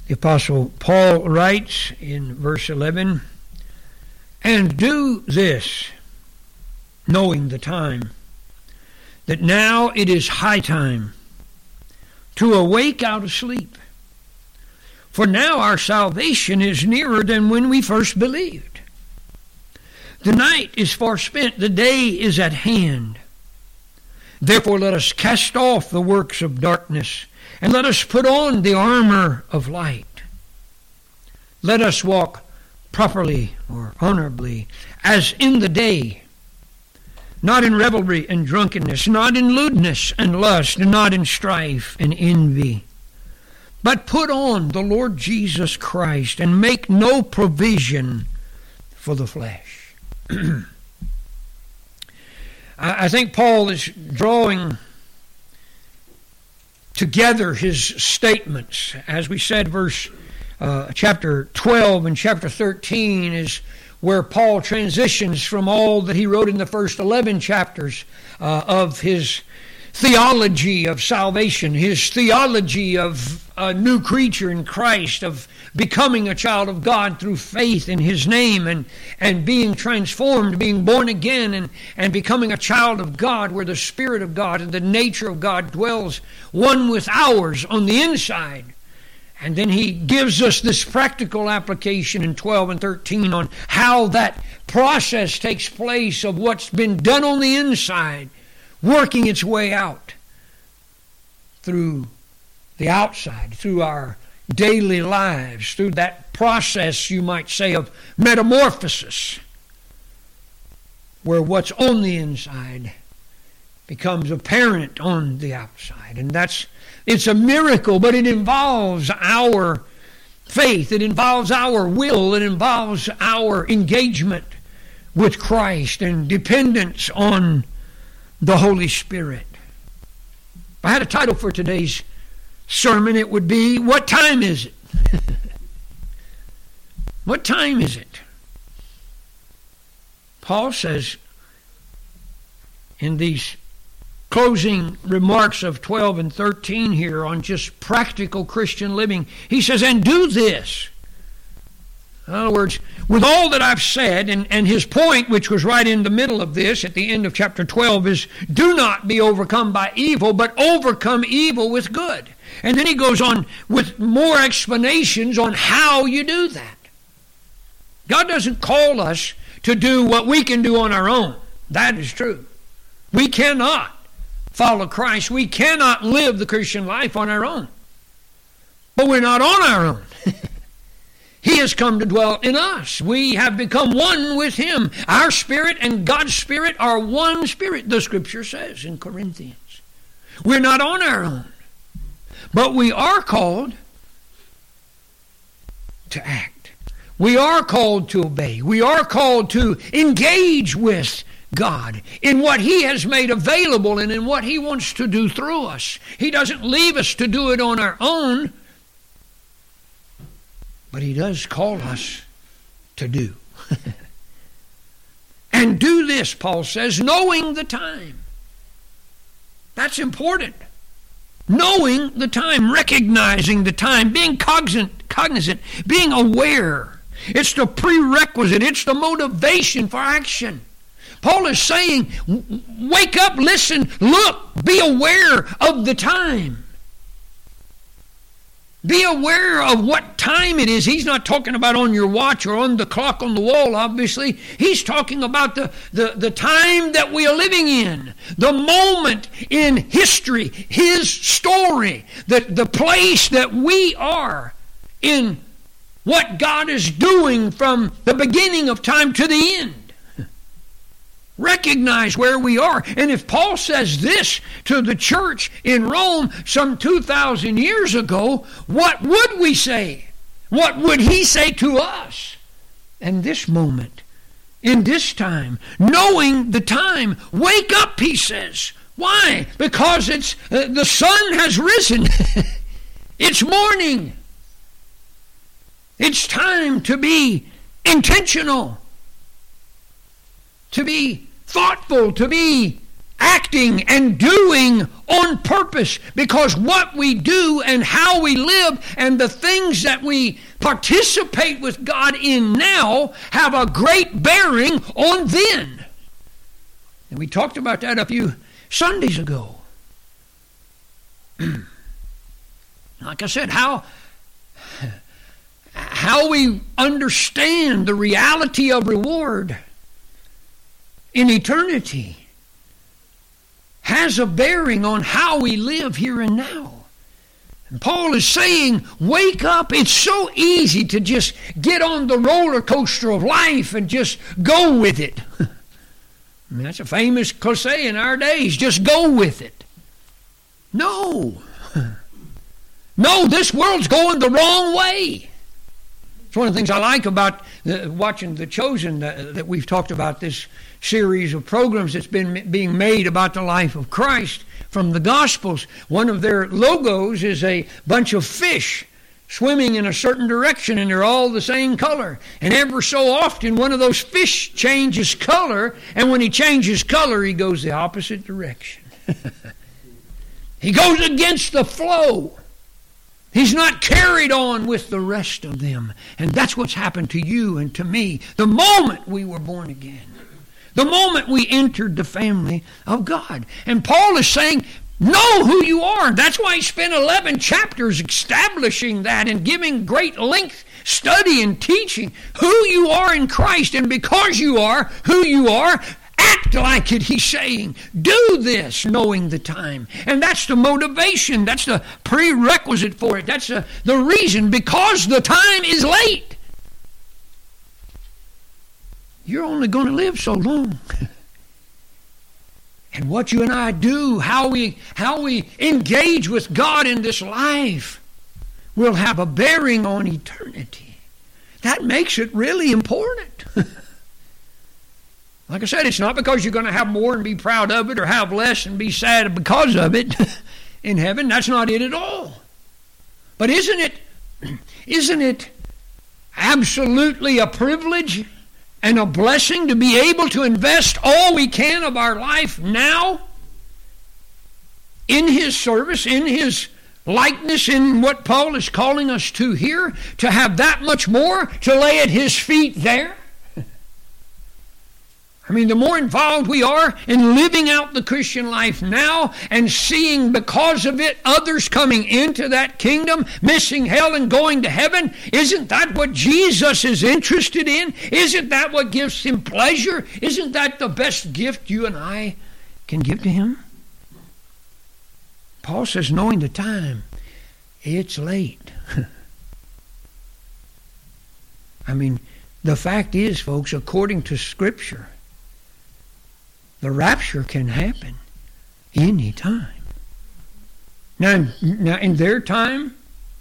The Apostle Paul writes in verse 11, "And do this, knowing the time, that now it is high time to awake out of sleep. For now our salvation is nearer than when we first believed. The night is far spent, the day is at hand. Therefore let us cast off the works of darkness, and let us put on the armor of light. Let us walk properly or honorably as in the day, not in revelry and drunkenness, not in lewdness and lust, not in strife and envy. But put on the Lord Jesus Christ and make no provision for the flesh." I think Paul is drawing together his statements. As we said, chapter 12 and chapter 13 is where Paul transitions from all that he wrote in the first 11 chapters of his theology of salvation, his theology of a new creature in Christ, of becoming a child of God through faith in His name and being transformed, being born again and becoming a child of God where the Spirit of God and the nature of God dwells one with ours on the inside. And then he gives us this practical application in 12 and 13 on how that process takes place of what's been done on the inside, working its way out through the outside, through our daily lives, through that process, you might say, of metamorphosis, where what's on the inside becomes apparent on the outside. And it's a miracle, but it involves our faith, it involves our will, it involves our engagement with Christ and dependence on the Holy Spirit. If I had a title for today's sermon, it would be, "What time is it?" What time is it? Paul says in these closing remarks of 12 and 13 here on just practical Christian living, he says, "And do this." In other words, with all that I've said, and his point, which was right in the middle of this at the end of chapter 12, is do not be overcome by evil, but overcome evil with good. And then he goes on with more explanations on how you do that. God doesn't call us to do what we can do on our own. That is true. We cannot follow Christ. We cannot live the Christian life on our own. But we're not on our own. He has come to dwell in us. We have become one with Him. Our spirit and God's Spirit are one spirit, the Scripture says in Corinthians. We're not on our own. But we are called to act. We are called to obey. We are called to engage with God in what He has made available and in what He wants to do through us. He doesn't leave us to do it on our own, but He does call us to do. And do this, Paul says, knowing the time. That's important. Knowing the time, recognizing the time, being cognizant, being aware. It's the prerequisite. It's the motivation for action. Paul is saying, wake up, listen, look, be aware of the time. Be aware of what time it is. He's not talking about on your watch or on the clock on the wall, obviously. He's talking about the time that we are living in, the moment in history, His story, the place that we are in, what God is doing from the beginning of time to the end. Recognize where we are. And if Paul says this to the church in Rome some 2,000 years ago, what would we say? What would he say to us? And this moment, in this time, knowing the time, wake up, he says. Why? Because it's the sun has risen. It's morning. It's time to be intentional, to be thoughtful, to be acting and doing on purpose, because what we do and how we live and the things that we participate with God in now have a great bearing on then. And we talked about that a few Sundays ago. Like I said, how we understand the reality of reward in eternity has a bearing on how we live here and now. And Paul is saying, wake up. It's so easy to just get on the roller coaster of life and just go with it. I mean, that's a famous cliche in our days, just go with it. No. No, this world's going the wrong way. It's one of the things I like about watching The Chosen that we've talked about, this series of programs that's been being made about the life of Christ from the Gospels. One of their logos is a bunch of fish swimming in a certain direction, and they're all the same color. And ever so often, one of those fish changes color, and when he changes color, he goes the opposite direction. He goes against the flow. He's not carried on with the rest of them. And that's what's happened to you and to me the moment we were born again. The moment we entered the family of God. And Paul is saying, know who you are. That's why he spent 11 chapters establishing that and giving great length study and teaching who you are in Christ. And because you are who you are, act like it, he's saying. Do this, knowing the time. And that's the motivation. That's the prerequisite for it. That's the reason, because the time is late. You're only going to live so long. And what you and I do, how we engage with God in this life, will have a bearing on eternity. That makes it really important. Like I said, it's not because you're going to have more and be proud of it, or have less and be sad because of it in heaven. That's not it at all. But isn't it absolutely a privilege and a blessing to be able to invest all we can of our life now in His service, in His likeness, in what Paul is calling us to here, to have that much more to lay at His feet there? I mean, the more involved we are in living out the Christian life now and seeing, because of it, others coming into that kingdom, missing hell and going to heaven, isn't that what Jesus is interested in? Isn't that what gives Him pleasure? Isn't that the best gift you and I can give to Him? Paul says, knowing the time, it's late. I mean, the fact is, folks, according to Scripture, the rapture can happen any time. Now in their time,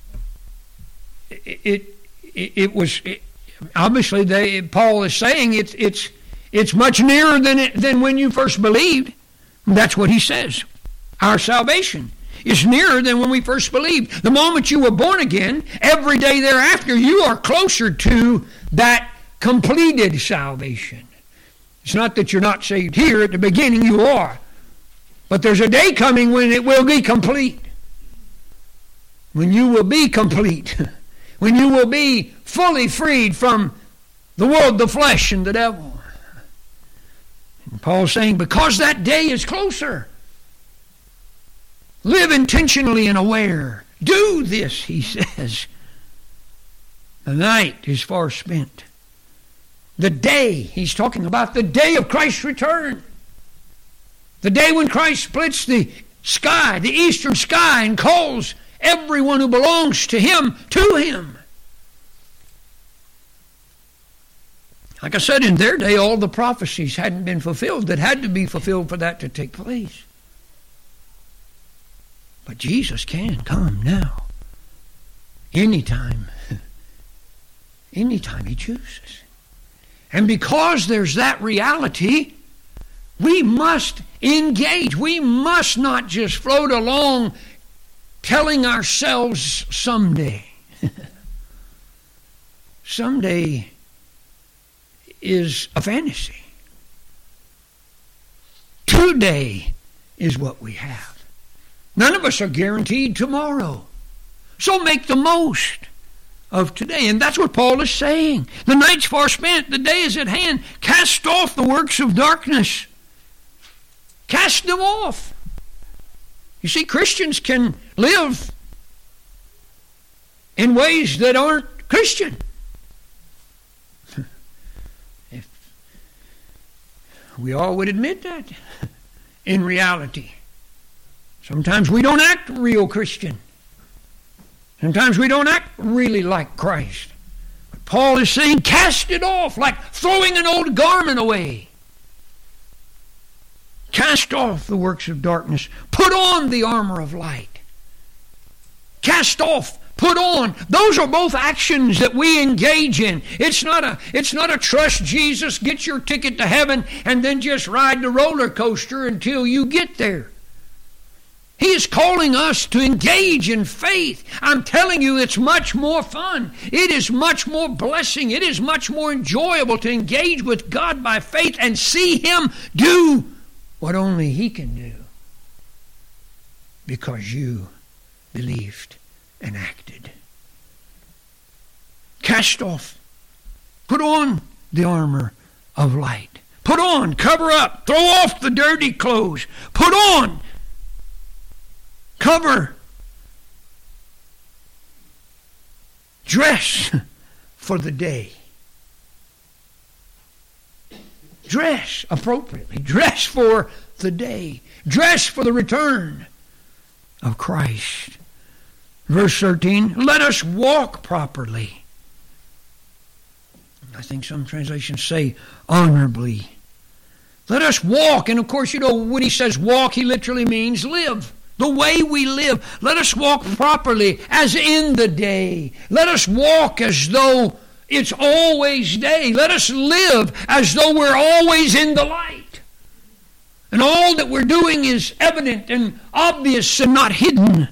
it was obviously Paul is saying it's much nearer than when you first believed. That's what he says. Our salvation is nearer than when we first believed. The moment you were born again, every day thereafter, you are closer to that completed salvation. It's not that you're not saved here. At the beginning you are. But there's a day coming when it will be complete. When you will be complete. When you will be fully freed from the world, the flesh, and the devil. And Paul's saying, because that day is closer, live intentionally and aware. Do this, he says. The night is far spent. The day, he's talking about the day of Christ's return. The day when Christ splits the sky, the eastern sky, and calls everyone who belongs to Him to Him. Like I said, in their day, all the prophecies hadn't been fulfilled that had to be fulfilled for that to take place. But Jesus can come now. Anytime. Anytime He chooses. And because there's that reality, we must engage. We must not just float along telling ourselves someday. Someday is a fantasy. Today is what we have. None of us are guaranteed tomorrow. So make the most of today. And that's what Paul is saying. The night's far spent, the day is at hand. Cast off the works of darkness. Cast them off. You see, Christians can live in ways that aren't Christian. If we all would admit that in reality. Sometimes we don't act real Christian. Sometimes we don't act really like Christ. But Paul is saying, cast it off, like throwing an old garment away. Cast off the works of darkness. Put on the armor of light. Cast off, put on. Those are both actions that we engage in. It's not a trust Jesus, get your ticket to heaven, and then just ride the roller coaster until you get there. He is calling us to engage in faith. I'm telling you, it's much more fun. It is much more blessing. It is much more enjoyable to engage with God by faith and see Him do what only He can do. Because you believed and acted. Cast off. Put on the armor of light. Put on, cover up, throw off the dirty clothes. Put on, cover, dress for the day. Dress appropriately. Dress for the day. Dress for the return of Christ. Verse 13, let us walk properly. I think some translations say honorably. Let us walk. And of course, you know, when he says walk, he literally means live. The way we live. Let us walk properly as in the day. Let us walk as though it's always day. Let us live as though we're always in the light. And all that we're doing is evident and obvious and not hidden.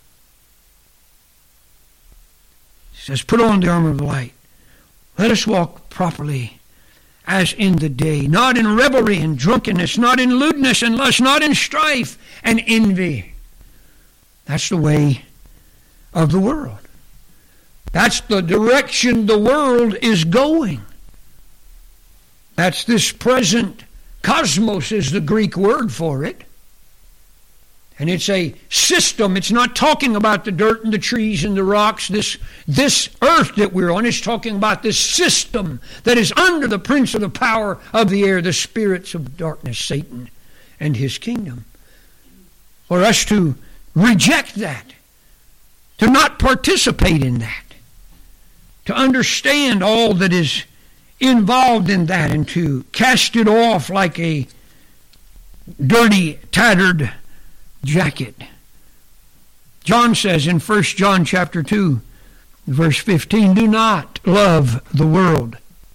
He says, put on the armor of the light. Let us walk properly as in the day, not in revelry and drunkenness, not in lewdness and lust, not in strife and envy. That's the way of the world. That's the direction the world is going. That's this present cosmos is the Greek word for it. And it's a system. It's not talking about the dirt and the trees and the rocks. This earth that we're on is talking about this system that is under the prince of the power of the air, the spirits of darkness, Satan and his kingdom. For us to reject that, to not participate in that, to understand all that is involved in that, and to cast it off like a dirty, tattered jacket. John says in 1 John chapter 2, verse 15, do not love the world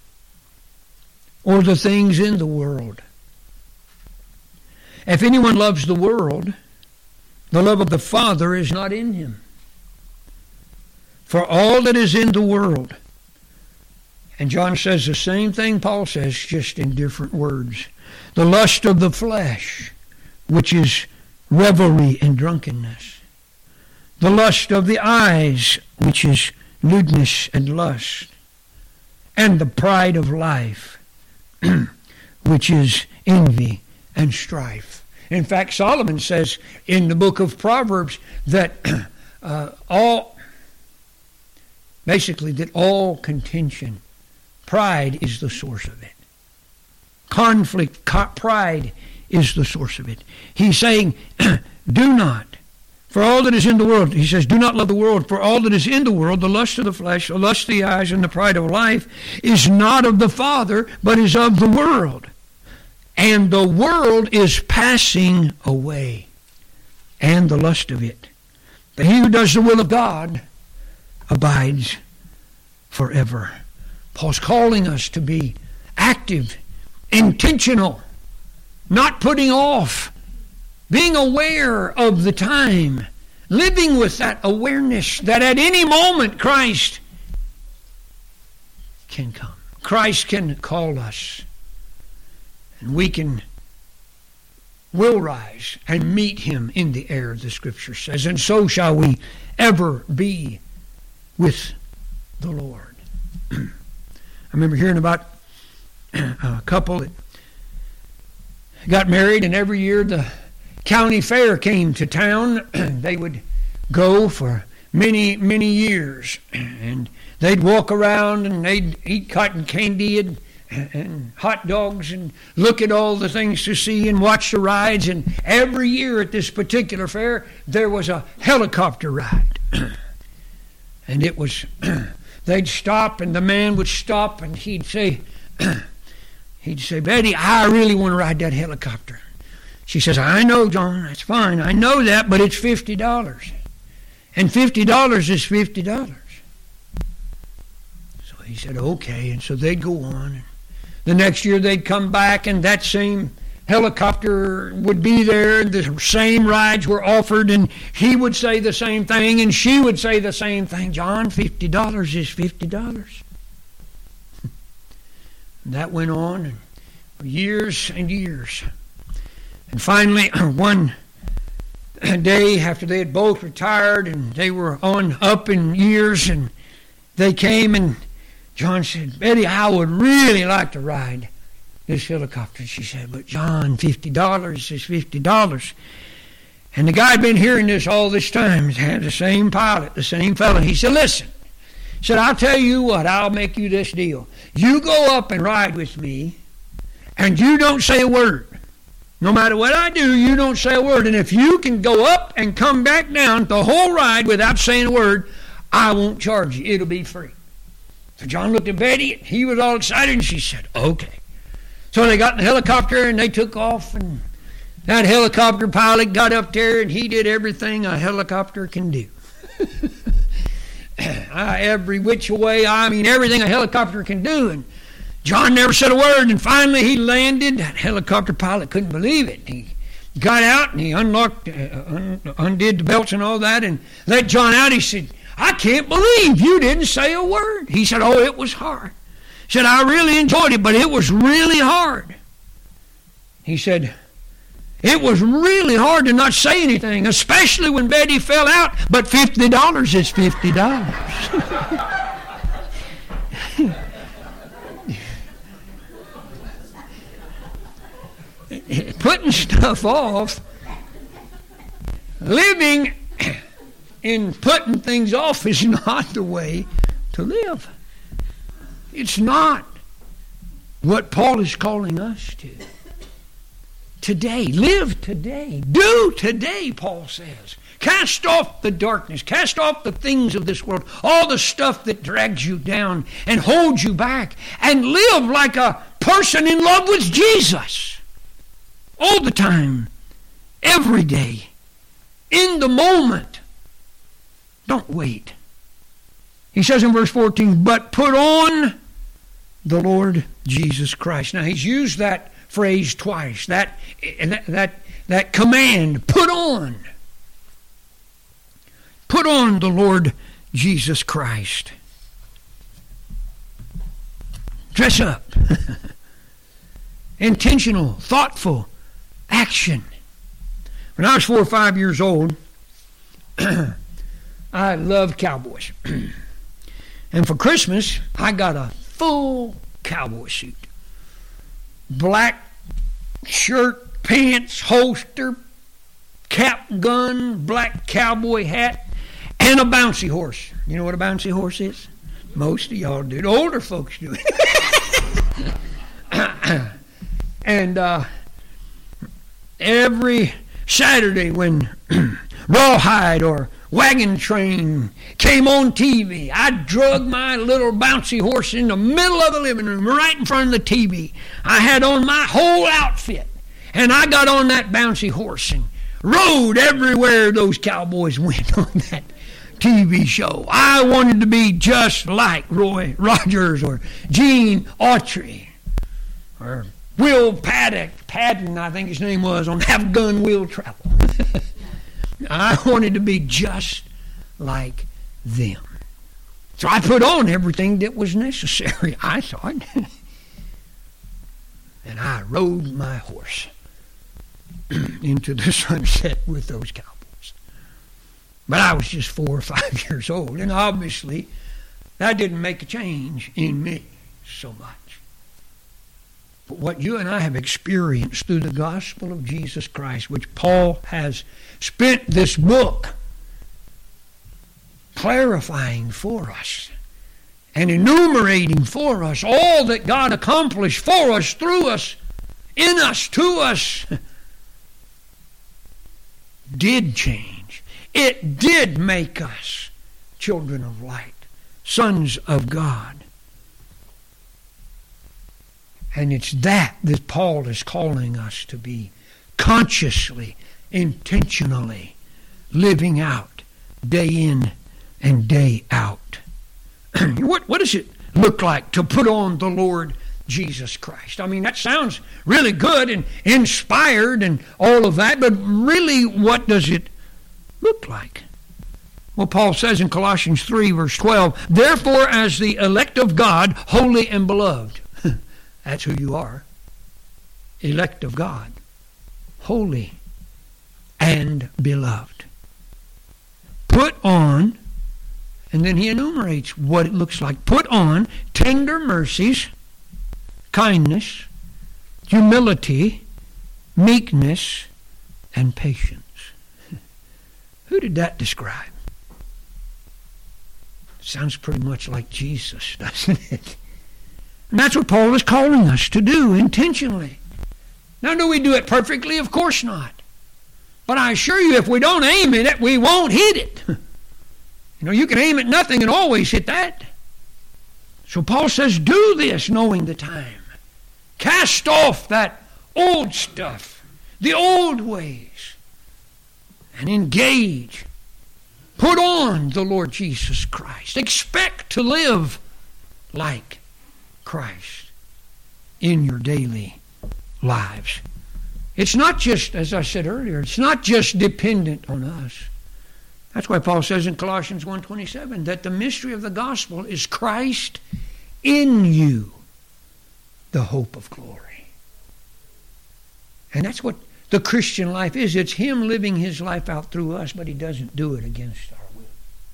or the things in the world. If anyone loves the world, the love of the Father is not in him. For all that is in the world, and John says the same thing Paul says, just in different words. The lust of the flesh, which is revelry and drunkenness. The lust of the eyes, which is lewdness and lust. And the pride of life, which is envy and strife. In fact, Solomon says in the book of Proverbs that all contention, pride is the source of it. Conflict, pride is the source of it. He's saying, do not, for all that is in the world, he says, do not love the world, for all that is in the world, the lust of the flesh, the lust of the eyes, and the pride of life, is not of the Father, but is of the world. And the world is passing away, and the lust of it. But he who does the will of God abides forever. Paul's calling us to be active, intentional, not putting off, being aware of the time, living with that awareness that at any moment Christ can come. Christ can call us. And we can will rise and meet him in the air, the Scripture says. And so shall we ever be with the Lord. I remember hearing about a couple that got married, and every year the county fair came to town. They would go for many, many years, and they'd walk around and they'd eat cotton candy and hot dogs and look at all the things to see and watch the rides. And every year at this particular fair there was a helicopter ride. And it was they'd stop, and the man would stop, and he'd say, Betty, I really want to ride that helicopter. She says, I know, John, that's fine. I know that, but it's $50. And $50 is $50. So he said, okay. And so they'd go on. The next year they'd come back, and that same helicopter would be there. The same rides were offered, and he would say the same thing, and she would say the same thing. John, $50 is $50. And that went on for years and years. And finally, one day after they had both retired and they were on up in years, and they came, and John said, Betty, I would really like to ride this helicopter. And she said, but John, $50 is $50. And the guy had been hearing this all this time. He had the same pilot, the same fellow. He said, listen. He said, I'll tell you what, I'll make you this deal. You go up and ride with me, and you don't say a word. No matter what I do, you don't say a word. And if you can go up and come back down the whole ride without saying a word, I won't charge you. It'll be free. So John looked at Betty, and he was all excited, and she said, okay. So they got in the helicopter, and they took off, and that helicopter pilot got up there, and he did everything a helicopter can do. Every which way, I mean everything a helicopter can do. And John never said a word, and finally he landed. That helicopter pilot couldn't believe it. He got out, and he undid the belts and all that, and let John out. He said, I can't believe you didn't say a word. He said, oh, it was hard. He said, I really enjoyed it, but it was really hard. He said, it was really hard to not say anything, especially when Betty fell out, but $50 is $50. Putting stuff off, living in putting things off is not the way to live. It's not what Paul is calling us to. Today, live today, do today, Paul says. Cast off the darkness, cast off the things of this world, all the stuff that drags you down and holds you back, and live like a person in love with Jesus. All the time, every day, in the moment. Don't wait. He says in verse 14, but put on the Lord Jesus Christ. Now he's used that phrase twice. That command, put on. Put on the Lord Jesus Christ. Dress up. Intentional, thoughtful action. When I was 4 or 5 years old, I loved cowboys. And for Christmas, I got a full cowboy suit. Black shirt, pants, holster, cap, gun, black cowboy hat, and a bouncy horse. You know what a bouncy horse is? Most of y'all do. The older folks do it. And every Saturday when Rawhide or Wagon Train came on TV, I drug my little bouncy horse in the middle of the living room, right in front of the TV. I had on my whole outfit, and I got on that bouncy horse and rode everywhere those cowboys went on that TV show. I wanted to be just like Roy Rogers or Gene Autry or Will Patton, I think his name was, on Have Gun Will Travel. I wanted to be just like them. So I put on everything that was necessary, I thought. And I rode my horse. into the sunset with those Cowboys. But I was just 4 or 5 years old, and obviously that didn't make a change in me so much. But what you and I have experienced through the gospel of Jesus Christ, which Paul has spent this book clarifying for us and enumerating for us all that God accomplished for us, through us, in us, to us, did change. It did make us children of light, sons of God. And it's that Paul is calling us to be consciously, intentionally living out day in and day out. What does it look like to put on the Lord Jesus Christ? I mean, that sounds really good and inspired and all of that, but really, what does it look like? Well, Paul says in Colossians 3, verse 12, therefore, as the elect of God, holy and beloved. That's who you are. Elect of God. Holy and beloved. Put on, and then he enumerates what it looks like. Put on tender mercies, kindness, humility, meekness, and patience. Who did that describe? Sounds pretty much like Jesus, doesn't it? And that's what Paul is calling us to do intentionally. Now, do we do it perfectly? Of course not. But I assure you, if we don't aim at it, we won't hit it. You can aim at nothing and always hit that. So Paul says, do this knowing the time. Cast off that old stuff, the old ways, and engage. Put on the Lord Jesus Christ. Expect to live like Christ in your daily lives. It's not just, as I said earlier, it's not just dependent on us. That's why Paul says in Colossians 1:27 that the mystery of the gospel is Christ in you, the hope of glory. And that's what the Christian life is. It's Him living His life out through us, but He doesn't do it against our will.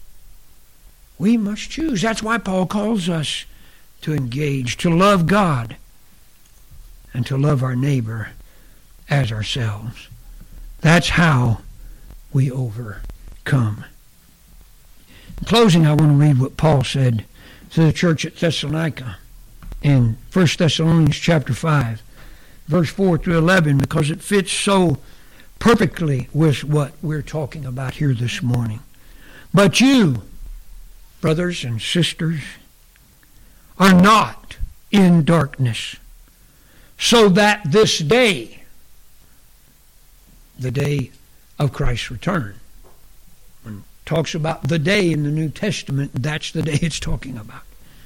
We must choose. That's why Paul calls us to engage, to love God, and to love our neighbor as ourselves. That's how we overcome. In closing, I want to read what Paul said to the church at Thessalonica in 1 Thessalonians chapter 5, verse 4 through 11, because it fits so perfectly with what we're talking about here this morning. But you, brothers and sisters, are not in darkness, so that this day, the day of Christ's return, when it talks about the day in the New Testament, that's the day it's talking about.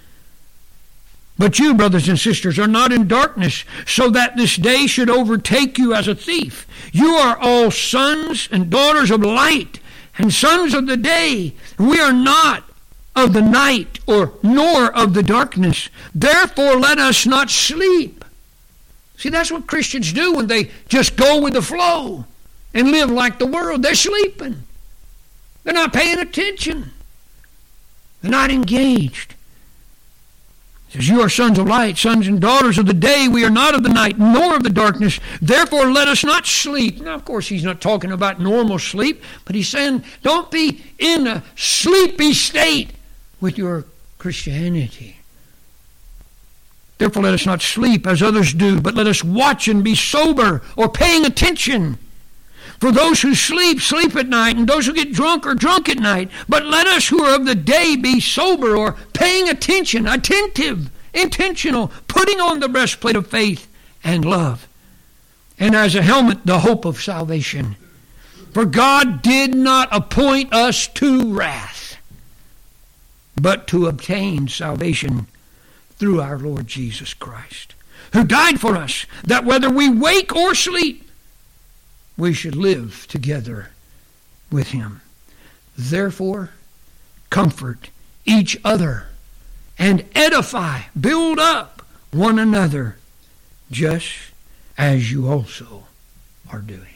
But you, brothers and sisters, are not in darkness, so that this day should overtake you as a thief. You are all sons and daughters of light and sons of the day. We are not of the night nor of the darkness. Therefore, let us not sleep. See, that's what Christians do when they just go with the flow and live like the world. They're sleeping. They're not paying attention. They're not engaged. It says, you are sons of light, sons and daughters of the day. We are not of the night, nor of the darkness. Therefore, let us not sleep. Now, of course, he's not talking about normal sleep, but he's saying, don't be in a sleepy state with your Christianity. Therefore, let us not sleep as others do, but let us watch and be sober, or paying attention. For those who sleep, sleep at night, and those who get drunk are drunk at night. But let us who are of the day be sober, or paying attention, attentive, intentional, putting on the breastplate of faith and love, and as a helmet the hope of salvation. For God did not appoint us to wrath, but to obtain salvation through our Lord Jesus Christ, who died for us, that whether we wake or sleep, we should live together with Him. Therefore, comfort each other and edify, build up one another, just as you also are doing.